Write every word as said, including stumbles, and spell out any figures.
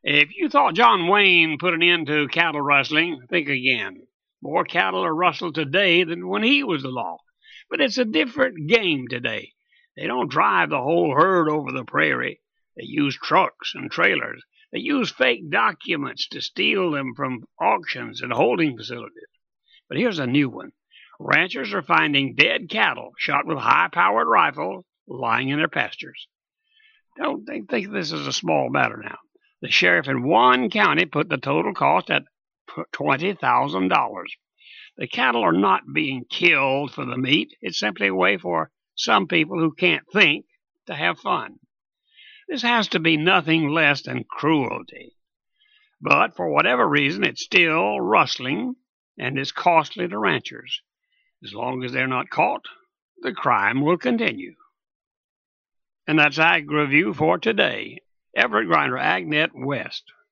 If you thought John Wayne put an end to cattle rustling, think again. More cattle are rustled today than when he was the law. But it's a different game today. They don't drive the whole herd over the prairie. They use trucks and trailers. They use fake documents to steal them from auctions and holding facilities. But here's a new one. Ranchers are finding dead cattle shot with high-powered rifles lying in their pastures. Don't they think this is a small matter now? The sheriff in one county put the total cost at twenty thousand dollars. The cattle are not being killed for the meat. It's simply a way for some people who can't think to have fun. This has to be nothing less than cruelty. But for whatever reason, it's still rustling and is costly to ranchers. As long as they're not caught, the crime will continue. And that's Ag Review for today. Everett Grinder, AgNet West.